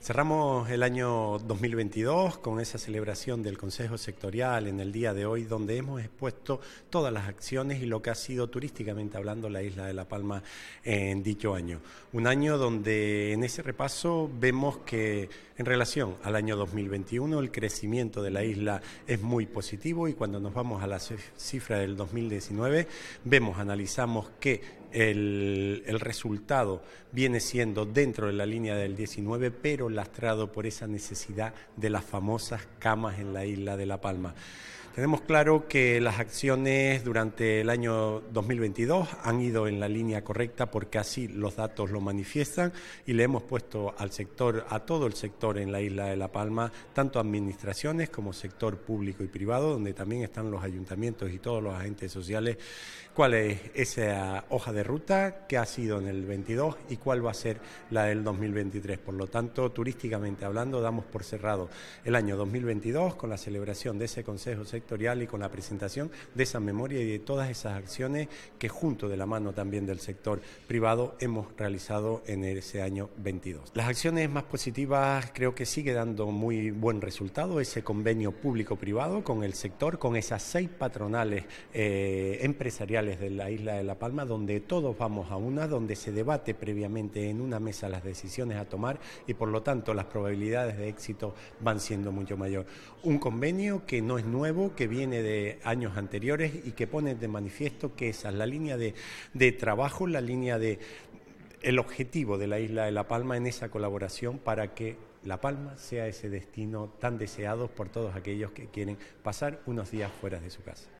Cerramos el año 2022 con esa celebración del Consejo Sectorial en el día de hoy, donde hemos expuesto todas las acciones y lo que ha sido turísticamente hablando la isla de La Palma en dicho año. Un año donde en ese repaso vemos que en relación al año 2021 el crecimiento de la isla es muy positivo, y cuando nos vamos a la cifra del 2019 analizamos que el resultado viene siendo dentro de la línea del 19, pero lastrado por esa necesidad de las famosas camas en la isla de La Palma. Tenemos claro que las acciones durante el año 2022 han ido en la línea correcta, porque así los datos lo manifiestan, y le hemos puesto al sector, a todo el sector en la isla de La Palma, tanto administraciones como sector público y privado, donde también están los ayuntamientos y todos los agentes sociales, cuál es esa hoja de ruta que ha sido en el 22 y cuál va a ser la del 2023. Por lo tanto, turísticamente hablando, damos por cerrado el año 2022 con la celebración de ese Consejo Sectorial y con la presentación de esa memoria y de todas esas acciones que, junto de la mano también del sector privado, hemos realizado en ese año 22. Las acciones más positivas, creo que sigue dando muy buen resultado ese convenio público-privado con el sector, con esas 6 patronales empresariales de la isla de La Palma, donde todos vamos a una, donde se debate previamente en una mesa las decisiones a tomar, y por lo tanto las probabilidades de éxito van siendo mucho mayor. Un convenio que no es nuevo, que viene de años anteriores y que pone de manifiesto que esa es la línea de trabajo, la línea de el objetivo de la isla de La Palma en esa colaboración para que La Palma sea ese destino tan deseado por todos aquellos que quieren pasar unos días fuera de su casa.